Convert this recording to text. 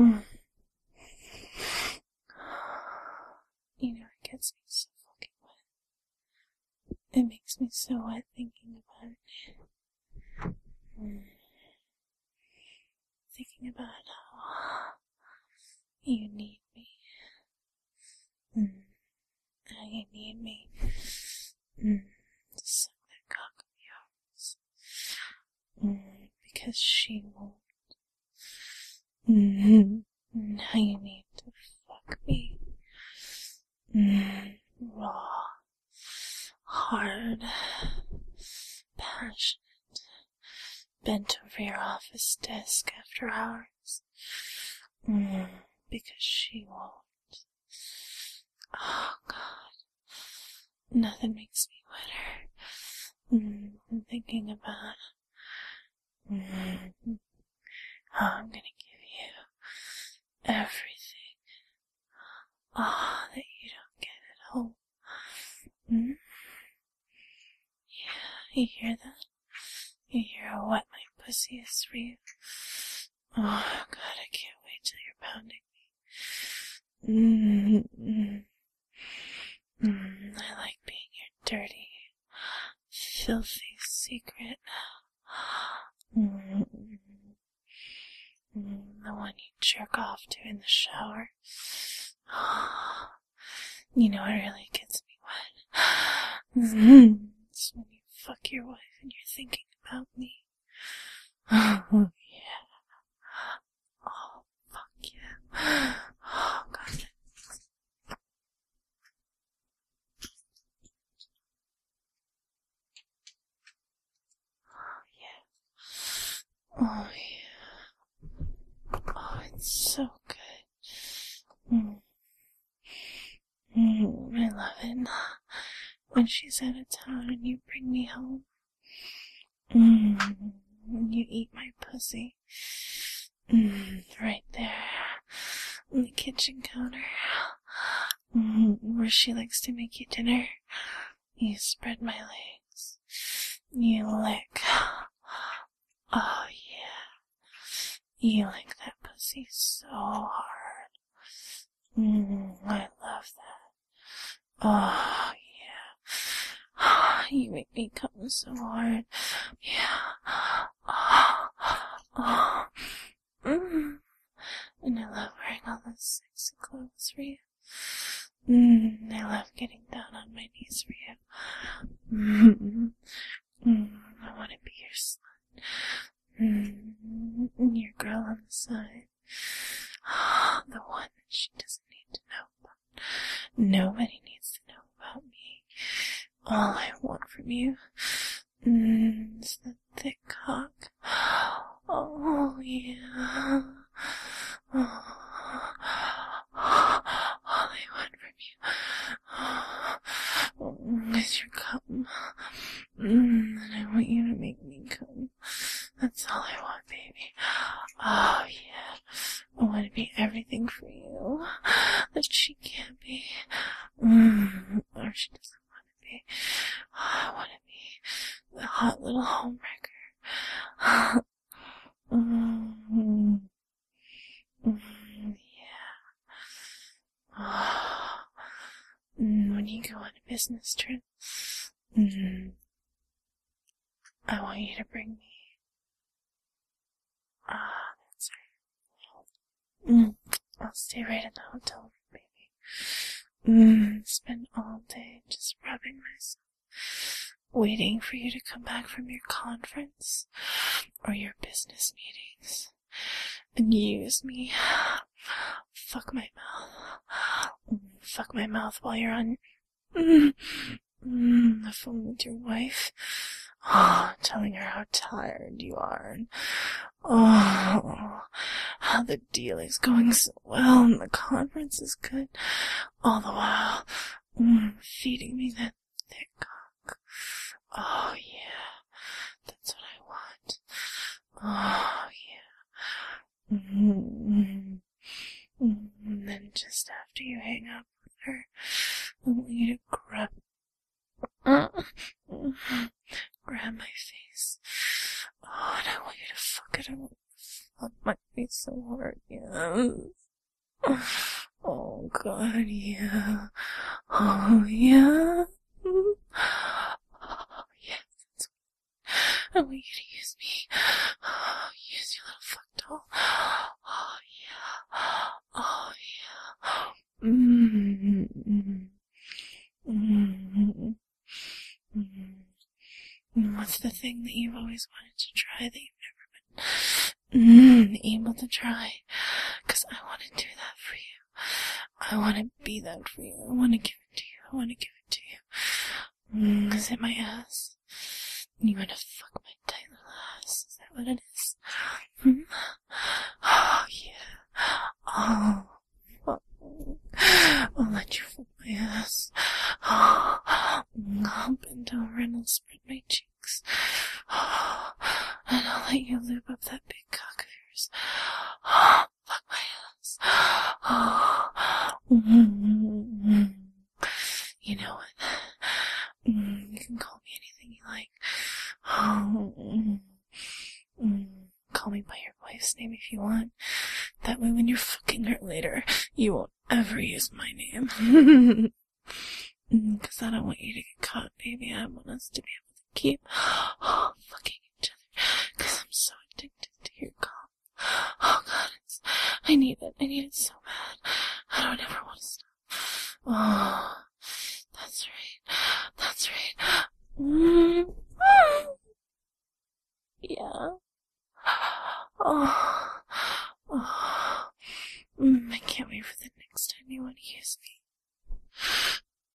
Mm. You know, it gets me so fucking wet. It makes me so wet thinking about it. Thinking about how you need me. How you need me. To suck that cock of yours. Because she won't. How you need to fuck me. Raw. Hard. Passionate. Bent over your office desk after hours. Because she won't. Oh, God. Nothing makes me wetter. I'm thinking about how I'm gonna give you everything. That you don't get at home. Yeah, you hear that? You hear how wet my pussy is for you? Oh, God, I can't wait till you're pounding me. I like being your dirty, filthy secret. The one you jerk off to in the shower. You know what really gets me wet? It's when you fuck your wife and you're thinking about me. Oh, yeah. Oh, fuck yeah. Oh, God. Oh, yeah. Oh, it's so good. I love it. When she's out of town and you bring me home. And you eat my pussy. Right there. On the kitchen counter. Where she likes to make you dinner. You spread my legs. You lick. Oh, yeah. You lick that pussy so hard. I love that. Oh, yeah. You make me come so hard. Yeah. Oh. And I love wearing all those sexy clothes for you. I love getting down on my knees for you. I want to be your slut. Your girl on the side. The one that she doesn't need to know about. Nobody needs to know about me. All I want from you is the thick cock. Oh, yeah. Oh. All I want from you is your cum. And I want you to make me cum. That's all I want, baby. Oh, yeah. I want to be everything for you that she can't be. Or she doesn't want to be. I want to be the hot little homewrecker. Yeah. When you go on a business trip, I want you to bring me. That's right. I'll stay right in the hotel room, baby. Spend all day just rubbing myself, waiting for you to come back from your conference or your business meetings and use me. Fuck my mouth. Fuck my mouth while you're on the phone with your wife. Telling her how tired you are. And, how the deal is going so well and the conference is good. All the while, feeding me that thick cock. Oh, yeah. That's what I want. Oh, yeah. And then just after you hang up with her, I want you to grab my face. And I want you to fuck it. I want you to fuck my face so hard, yeah. Oh god, yeah. Oh yeah. Oh yeah, that's what I want you to use me. Oh, use your little fuck doll. Oh yeah. Oh yeah. What's the thing that you've always wanted to try that you've never been able to try? 'Cause I want to do that for you. I want to be that for you. I want to give it to you. I want to give it to you. Is it my ass? You want to fuck my tight little ass? Is that what it is? Oh, yeah. Oh, fuck. I'll let you fuck my ass. I'll bend over and I'll spread my cheeks. And I'll let you lube up that big cock of yours. Fuck my ass. You know what? You can call me anything you like. Call me by your wife's name if you want. That way when you're fucking her later, you won't ever use my name. 'Cause I don't want you to get caught, baby. I want us to be able to keep fucking each other. 'Cause I'm so addicted to your calm. Oh god, I need it so bad. I don't ever want to stop. Oh, that's right.